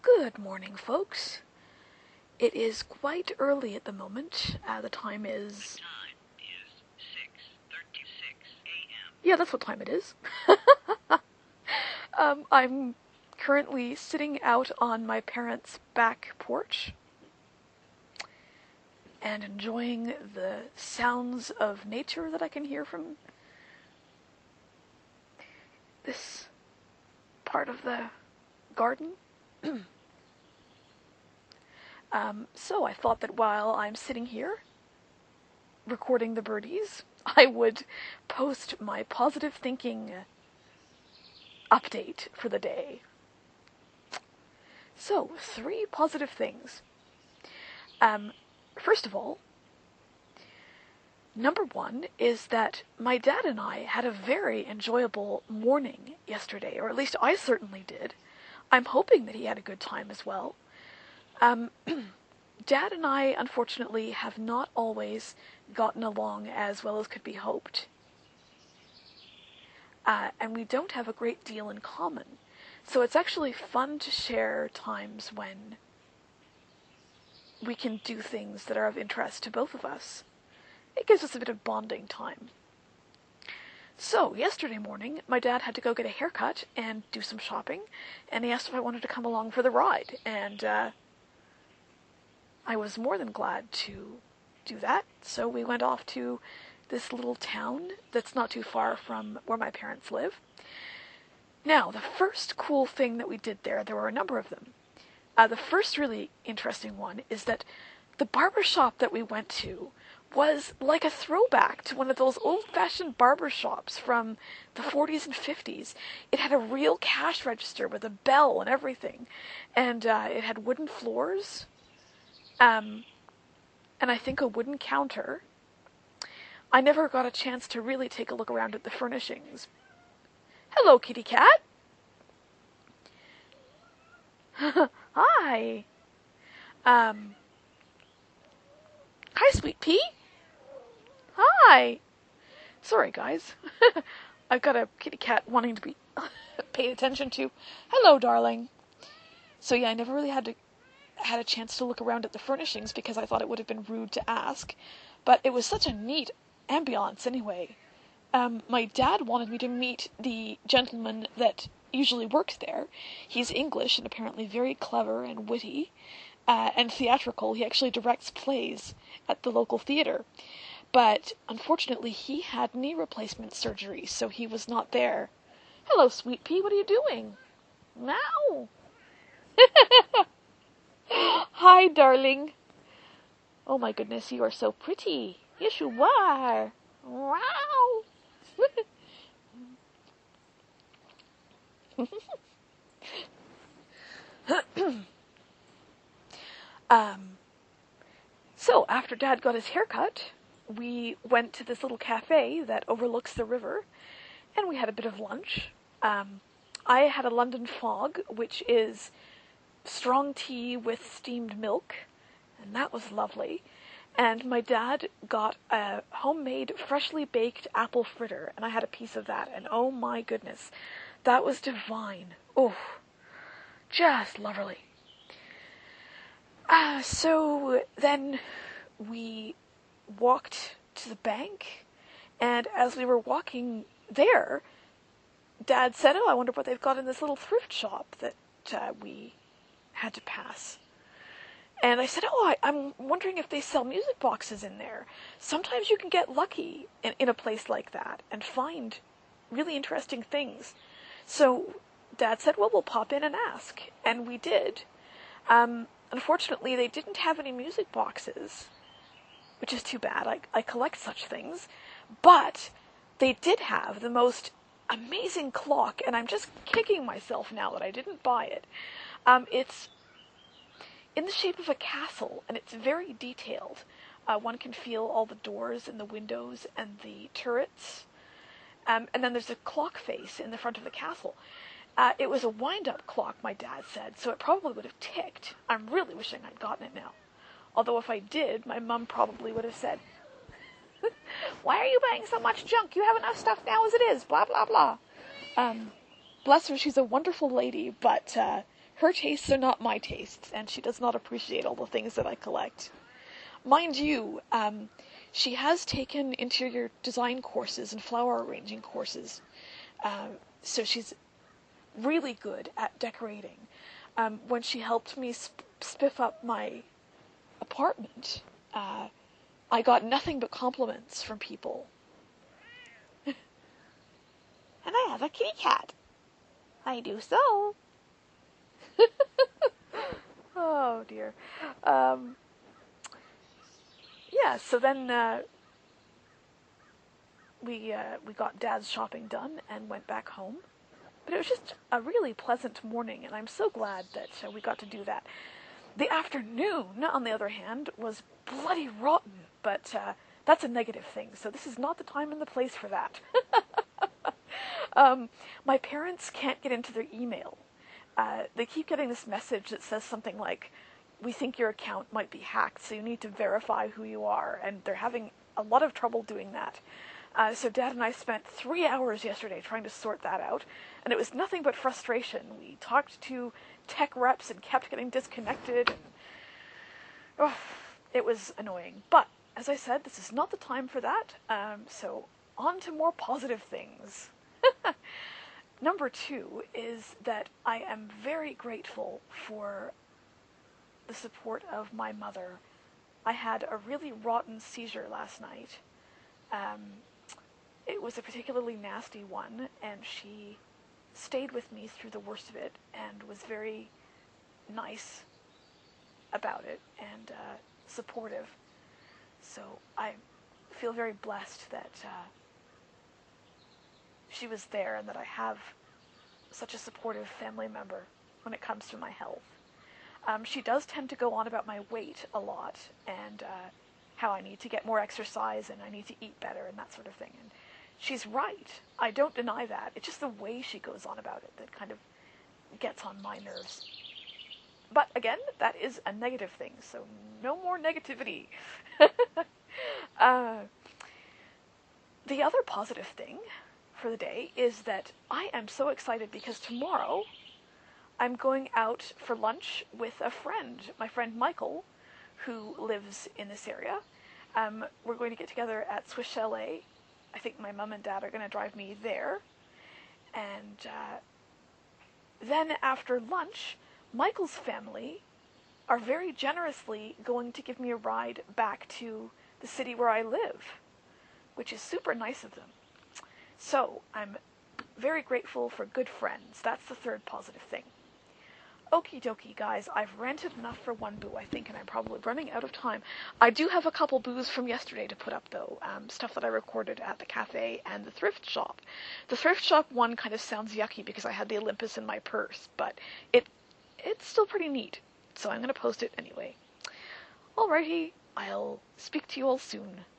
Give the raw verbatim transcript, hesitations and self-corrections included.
Good morning, folks. It is quite early at the moment. Uh, the time is... Time is six thirty-six a.m. Yeah, that's what time it is. um, I'm currently sitting out on my parents' back porch and enjoying the sounds of nature that I can hear from this part of the garden. um, so I thought that while I'm sitting here recording the birdies, I would post my positive thinking update for the day. So, three positive things. Um, first of all, number one is that my dad and I had a very enjoyable morning yesterday, or at least I certainly did. I'm hoping that he had a good time as well. Um, Dad and I, unfortunately, have not always gotten along as well as could be hoped. Uh, and we don't have a great deal in common. So it's actually fun to share times when we can do things that are of interest to both of us. It gives us a bit of bonding time. So, yesterday morning, my dad had to go get a haircut and do some shopping, and he asked if I wanted to come along for the ride, and uh, I was more than glad to do that. So we went off to this little town that's not too far from where my parents live. Now, the first cool thing that we did there, there were a number of them. Uh, the first really interesting one is that the barber shop that we went to was like a throwback to one of those old-fashioned barber shops from the forties and fifties. It had a real cash register with a bell and everything, and uh, it had wooden floors, um, and I think a wooden counter. I never got a chance to really take a look around at the furnishings. Hello, kitty cat. Hi. Um. Hi, Sweet Pea. Hi. Sorry, guys. I've got a kitty cat wanting to be paid attention to. Hello, darling. So yeah, I never really had to had a chance to look around at the furnishings because I thought it would have been rude to ask. But it was such a neat ambiance anyway. Um, my dad wanted me to meet the gentleman that usually works there. He's English and apparently very clever and witty uh, and theatrical. He actually directs plays at the local theater. But unfortunately, he had knee replacement surgery, so he was not there. Hello, Sweet Pea. What are you doing? Meow. Hi, darling. Oh my goodness, you are so pretty. Yes, you are. Wow. um. So after Dad got his haircut, we went to this little cafe that overlooks the river, and we had a bit of lunch. Um, I had a London Fog, which is strong tea with steamed milk, and that was lovely. And my dad got a homemade, freshly baked apple fritter, and I had a piece of that, and oh my goodness, that was divine. Oh, just lovely. Uh, so then we walked to the bank, and as we were walking there, Dad said, oh, I wonder what they've got in this little thrift shop that uh, we had to pass. And I said, oh, I, I'm wondering if they sell music boxes in there. Sometimes you can get lucky in, in a place like that and find really interesting things. So Dad said, well, we'll pop in and ask. And we did. Um, unfortunately, they didn't have any music boxes, which is too bad. I, I collect such things. But they did have the most amazing clock, and I'm just kicking myself now that I didn't buy it. Um, it's in the shape of a castle, and it's very detailed. Uh, one can feel all the doors and the windows and the turrets. Um, and then there's a clock face in the front of the castle. Uh, it was a wind-up clock, my dad said, so it probably would have ticked. I'm really wishing I'd gotten it now. Although if I did, my mum probably would have said, why are you buying so much junk? You have enough stuff now as it is, blah, blah, blah. Um, bless her, she's a wonderful lady, but uh, Her tastes are not my tastes, and she does not appreciate all the things that I collect. Mind you, um, she has taken interior design courses and flower arranging courses, um, so she's really good at decorating. Um, when she helped me sp- spiff up my apartment, uh, I got nothing but compliments from people. And I have a kitty cat. I do so. Oh dear. Um, yeah, so then uh, we uh, we got Dad's shopping done and went back home. But it was just a really pleasant morning, and I'm so glad that uh, we got to do that. The afternoon, on the other hand, was bloody rotten, but uh, that's a negative thing, so this is not the time and the place for that. um, my parents can't get into their email. Uh, they keep getting this message that says something like, we think your account might be hacked, so you need to verify who you are, and they're having a lot of trouble doing that. Uh, so Dad and I spent three hours yesterday trying to sort that out, and it was nothing but frustration. We talked to tech reps and kept getting disconnected, and oh, it was annoying. But, as I said, this is not the time for that, um, so on to more positive things. Number two is that I am very grateful for the support of my mother. I had a really rotten seizure last night. Um, it was a particularly nasty one, and she stayed with me through the worst of it and was very nice about it and uh, supportive. So I feel very blessed that uh, she was there and that I have such a supportive family member when it comes to my health. Um, she does tend to go on about my weight a lot and uh, how I need to get more exercise and I need to eat better and that sort of thing. And she's right. I don't deny that. It's just the way she goes on about it that kind of gets on my nerves. But again, that is a negative thing, so no more negativity. uh, the other positive thing for the day is that I am so excited because tomorrow I'm going out for lunch with a friend, my friend Michael, who lives in this area. Um, we're going to get together at Swiss Chalet. I think my mum and dad are going to drive me there. And uh, then after lunch, Michael's family are very generously going to give me a ride back to the city where I live, which is super nice of them. So I'm very grateful for good friends. That's the third positive thing. Okie dokie, guys, I've ranted enough for one boo, I think, and I'm probably running out of time. I do have a couple boos from yesterday to put up, though, um, stuff that I recorded at the cafe and the thrift shop. The thrift shop one kind of sounds yucky because I had the Olympus in my purse, but it it's still pretty neat, so I'm going to post it anyway. Alrighty, I'll speak to you all soon.